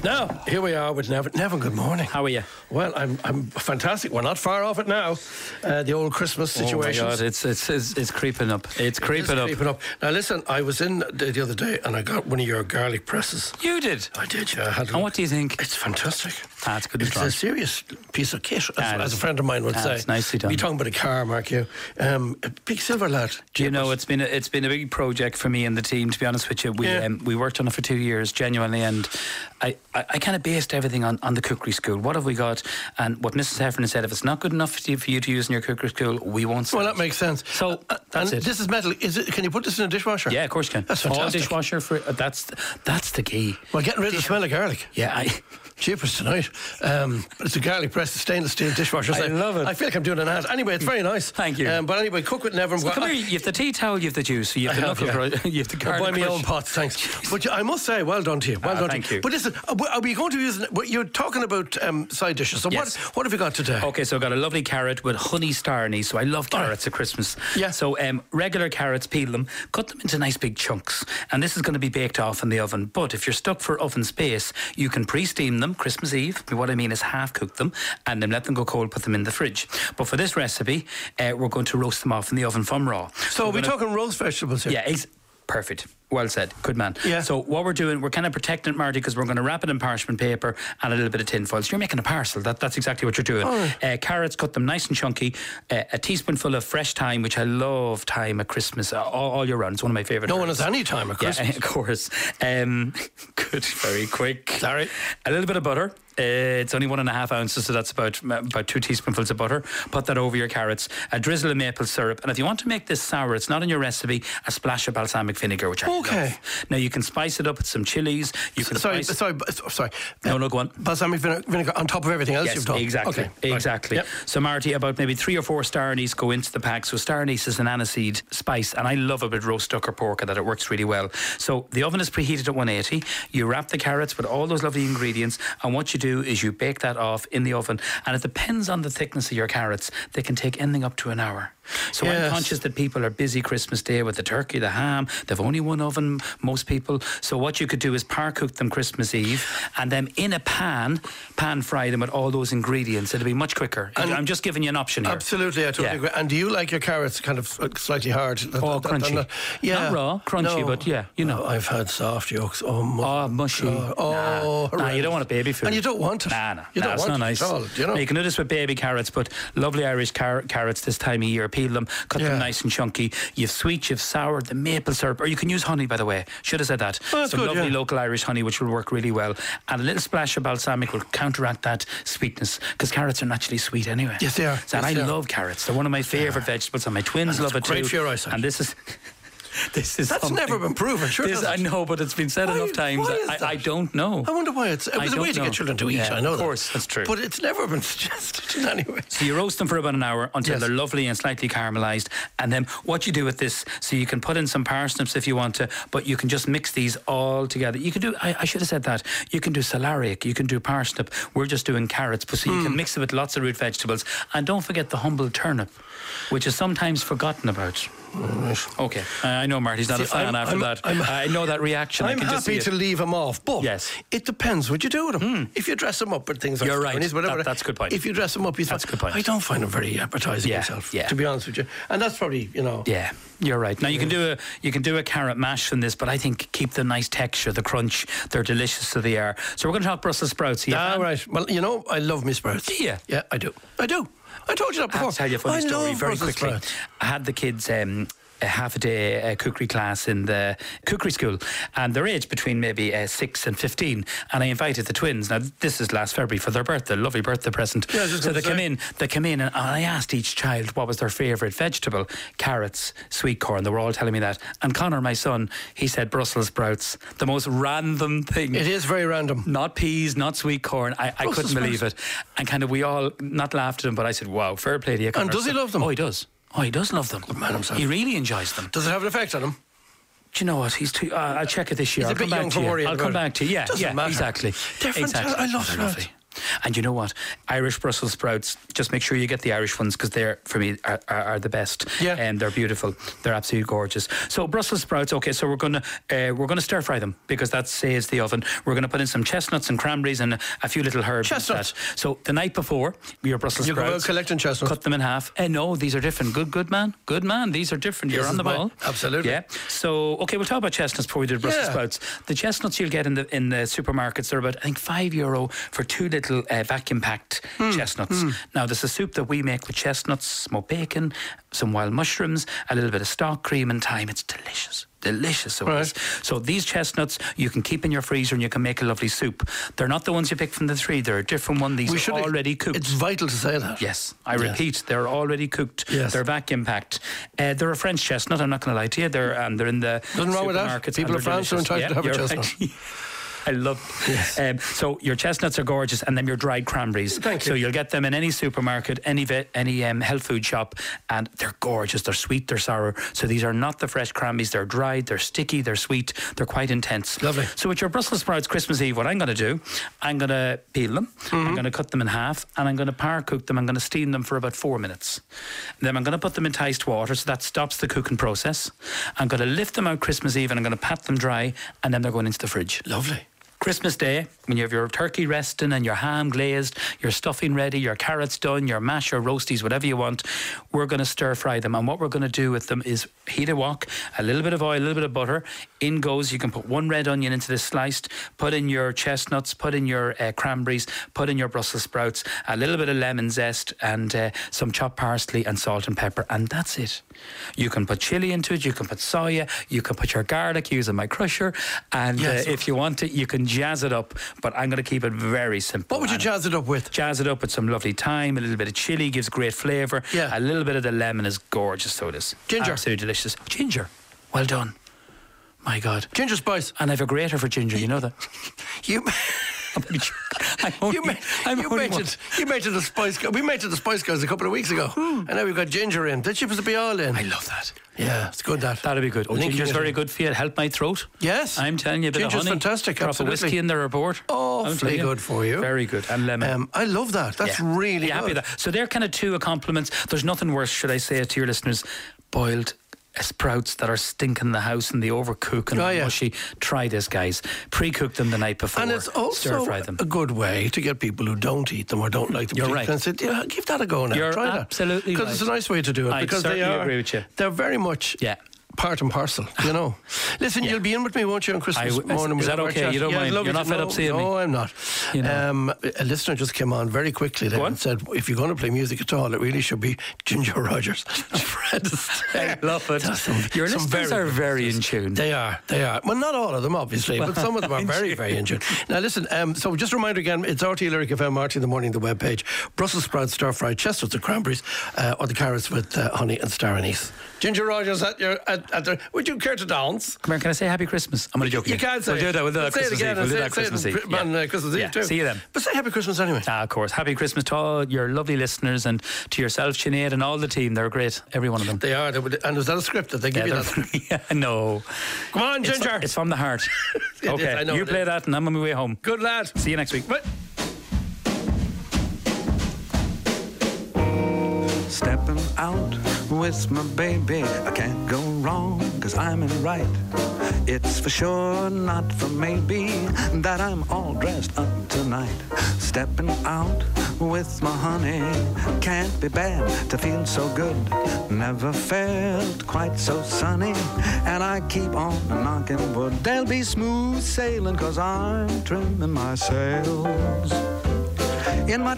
Now, here we are with Nevin. Nevin, good morning. How are you? Well, I'm fantastic. We're not far off it now. The old Christmas situation. Oh my God, it's creeping up. It's creeping up. Now listen, I was in the other day and I got one of your garlic presses. You did? I did, yeah. And what do you think? It's fantastic. It's good. It's a serious piece of kit, as a friend of mine would say. It's nicely done. You're talking about a car, Mark, you. A big silver lad. Do you know, it's been a big project for me and the team, to be honest with you. We worked on it for 2 years, genuinely, and I kind of based everything on the cookery school. What have we got? And what Mrs. Heffernan said, if it's not good enough for you to use in your cookery school, we won't sell it. Well, that makes sense. So that's it. This is metal. Can you put this in a dishwasher? Yeah, of course you can. That's fantastic. All dishwasher for that's the key. Well, getting rid of the smell of garlic. Yeah, Cheapest tonight. It's a garlic press, stainless steel dishwasher. I love it. I feel like I'm doing an ad. Anyway, it's very nice. Thank you. But anyway, cook with Nevin. So come here. You have the tea towel, you have the juice, you have the knuckle, you have the garlic. Buy my own pots, thanks. But I must say, well done to you. Well done thank to you. But listen, are we going to use? You're talking about side dishes. So yes. what have you got today? Okay, so I've got a lovely carrot with honey star anise. So I love carrots at Christmas. Yeah. So regular carrots, peel them, cut them into nice big chunks, and this is going to be baked off in the oven. But if you're stuck for oven space, you can pre-steam them Christmas Eve. What I mean is half cook them and then let them go cold, put them in the fridge. But for this recipe, we're going to roast them off in the oven from raw. So are we talking roast vegetables here? Yeah, perfect. Well said. Good man. Yeah. So what we're doing, we're kind of protecting it, Marty, because we're going to wrap it in parchment paper and a little bit of tin foil. So you're making a parcel. That's exactly what you're doing. Carrots, cut them nice and chunky. A teaspoonful of fresh thyme, which I love thyme at Christmas all year round. It's one of my favourite No herbs. one has any time at Christmas. Yeah, of course. Good, very quick. Sorry. A little bit of butter. It's only 1.5 ounces, so that's about 2 teaspoonfuls of butter. Put that over your carrots. A drizzle of maple syrup, and if you want to make this sour, it's not in your recipe. A splash of balsamic vinegar, which I love. Now you can spice it up with some chilies. You can sorry. No, go on. Balsamic vinegar on top of everything else you've done. Exactly. Okay. Exactly. Right. Yep. So Marty, about maybe 3 or 4 star anise go into the pack. So star anise is an aniseed spice, and I love it with roast duck or pork, that it works really well. So the oven is preheated at 180. You wrap the carrots with all those lovely ingredients, and what you do is you bake that off in the oven, and it depends on the thickness of your carrots. They can take anything up to an hour. So I'm conscious that people are busy Christmas Day with the turkey, the ham. They've only one oven, most people. So what you could do is par cook them Christmas Eve, and then in a pan fry them with all those ingredients. It'll be much quicker. And I'm just giving you an option here. Absolutely, I totally agree. And do you like your carrots kind of slightly hard? Crunchy. Not raw, crunchy, but yeah, you know. I've had soft yolks. Mushy. Nah, you don't want a baby food. And you don't want it. Nah. You don't want it's not it nice. at all, you know? You can do this with baby carrots, but lovely Irish carrots this time of year. Peel them, cut them nice and chunky. You've sweet, you've sour, the maple syrup, or you can use honey, by the way. Should have said that. Oh, some lovely local Irish honey, which will work really well. And a little splash of balsamic will counteract that sweetness, because carrots are naturally sweet anyway. Yes, they are. And I love carrots. They're one of my favourite vegetables, and my twins love it too. Great for your eyesight. And this is... That's never been proven, sure. I know, but it's been said enough times. I don't know. I wonder why it was a way to get children to eat. I know that. Of course, that's true. But it's never been suggested anyway. So you roast them for about an hour until they're lovely and slightly caramelised, and then what you do with this, so you can put in some parsnips if you want to, but you can just mix these all together. You can do, I should have said that, you can do celeriac, you can do parsnip. We're just doing carrots, but so you can mix it with lots of root vegetables, and don't forget the humble turnip, which is sometimes forgotten about. Right. Okay, I know Marty's not a fan after that. I know that reaction. I'm happy to leave him off, but it depends what you do with him. If you dress him up with things like you're right. Whatever, that's a good point. If you dress him up, that's a good point. I don't find him very appetising myself, to be honest with you. And that's probably, Yeah, you're right. Now you can do a carrot mash from this, but I think keep the nice texture, the crunch. They're delicious, so they are. So we're going to talk Brussels sprouts. Right. Well, I love me sprouts. Do you? Yeah, I do. I told you that before. I'll tell you a funny story very quickly. Sprouts. I had the kids a half a day cookery class in the cookery school, and they're aged between maybe 6 and 15, and I invited the twins. Now this is last February for their birthday, lovely birthday present. So they come in and I asked each child what was their favourite vegetable. Carrots, sweet corn, they were all telling me that. And Connor, my son, he said Brussels sprouts. The most random thing. It is very random. Not peas, not sweet corn. I couldn't believe it. And kind of we all not laughed at him, but I said, wow, fair play to you, Connor. And does he love them? Oh, he does. Oh, he does love them. Good man himself. He really enjoys them. Does it have an effect on him? Do you know what? He's too... I'll check it this year. He's a bit young for worrying I'll come back to you. Yeah, Doesn't matter. Exactly. They're fantastic. I love sprouts. And you know what? Irish Brussels sprouts, just make sure you get the Irish ones, because they're, for me, are the best. Yeah. And they're beautiful. They're absolutely gorgeous. So Brussels sprouts, okay, so we're gonna stir fry them, because that saves the oven. We're gonna put in some chestnuts and cranberries and a few little herbs. Chestnuts. So the night before, your Brussels sprouts. You go out collecting chestnuts. Cut them in half. No, these are different. Good man. Good man. These are different. You're on the ball. Absolutely. Yeah. So, okay, we'll talk about chestnuts before we do Brussels sprouts. The chestnuts you'll get in the supermarkets, they're about, I think, €5 for 2 little vacuum-packed chestnuts. Now, there's a soup that we make with chestnuts, smoked bacon, some wild mushrooms, a little bit of stock, cream and thyme. It's delicious. Delicious. So these chestnuts you can keep in your freezer and you can make a lovely soup. They're not the ones you pick from the tree. They're a different one. These are already cooked. It's vital to say that. Yes, I repeat, they're already cooked. Yes. They're vacuum packed. They're a French chestnut. I'm not going to lie to you. They're in the Nothing wrong with that. People of France are entitled to have a chestnut. Right. I love it. So your chestnuts are gorgeous, and then your dried cranberries. Thank you. So you'll get them in any supermarket, any health food shop, and they're gorgeous. They're sweet, they're sour. So these are not the fresh cranberries. They're dried, they're sticky, they're sweet, they're quite intense. Lovely. So with your Brussels sprouts Christmas Eve, what I'm going to do, I'm going to peel them, I'm going to cut them in half, and I'm going to par cook them. I'm going to steam them for about 4 minutes. Then I'm going to put them in iced water, so that stops the cooking process. I'm going to lift them out Christmas Eve, and I'm going to pat them dry, and then they're going into the fridge. Lovely. Christmas Day, when you have your turkey resting and your ham glazed, your stuffing ready, your carrots done, your mash or roasties, whatever you want, we're going to stir fry them. And what we're going to do with them is heat a wok, a little bit of oil, a little bit of butter. In goes, you can put 1 red onion into this sliced, put in your chestnuts, put in your cranberries, put in your Brussels sprouts, a little bit of lemon zest and some chopped parsley and salt and pepper. And that's it. You can put chili into it, you can put soya, you can put your garlic using my crusher, and if you want it, you can jazz it up, but I'm going to keep it very simple. What would you jazz it up with? Jazz it up with some lovely thyme, a little bit of chili, gives great flavour. Yeah. A little bit of the lemon is gorgeous, so it is. Ginger. Absolutely delicious. Ginger. Well done. My God. Ginger spice. And I have a grater for ginger, you know that? You mentioned the Spice Girls. We mentioned the Spice Girls a couple of weeks ago, and now we've got ginger in. The chips to be all in. I love that. Yeah, it's good. That'll be good. Ginger's very good for you. Help my throat. Yes, I'm telling you, a bit ginger's of honey. Fantastic. Drop Absolutely. a whiskey in the report. Awfully good for you. Very good. And lemon. I love that. That's really good. Happy with that. So they're kind of two accompaniments. There's nothing worse, should I say it to your listeners, boiled sprouts that are stinking the house and they overcook and mushy. Try this, guys. Pre-cook them the night before. And it's also stir-fry them. a good way to get people who don't eat them or don't like them. You're right. And say, give that a go now. You're Try absolutely that. Because it's a nice way to do it. I because certainly agree with you. They're very much part and parcel, you know. Listen, you'll be in with me, won't you, on Christmas morning? Is that okay? You don't mind? You're not fed up seeing me? No, I'm not. You know. A listener just came on very quickly there and said, if you're going to play music at all, it really should be Ginger Rogers. Fred Astaire. I love it. Your listeners are very in tune. They are. Well, not all of them, obviously, but some of them are very, very in tune. Now, listen, so just a reminder again, it's RT Lyric FM, RT in the Morning, the webpage. Brussels sprouts, stir-fried chestnuts and cranberries, or the carrots with honey and star anise. Ginger Rogers would you care to dance? Come here, can I say Happy Christmas? I'm going to joke you. You can't say We'll do that. We'll do that Christmas Eve. We'll do that Christmas Eve. Christmas Eve too. See you then. But say Happy Christmas anyway. Of course. Happy Christmas to all your lovely listeners and to yourself, Sinead, and all the team. They're great, every one of them. They are. And was that a script? Did they give you that script? No. Come on, Ginger. It's from the heart. Okay, I know you play that and I'm on my way home. Good lad. See you next week. Bye. Stepping out with my baby, I can't go wrong, 'cause I'm in right. It's for sure, not for maybe, that I'm all dressed up tonight. Stepping out with my honey, can't be bad to feel so good. Never felt quite so sunny, and I keep on knocking wood. They'll be smooth sailing, 'cause I'm trimming my sails. In my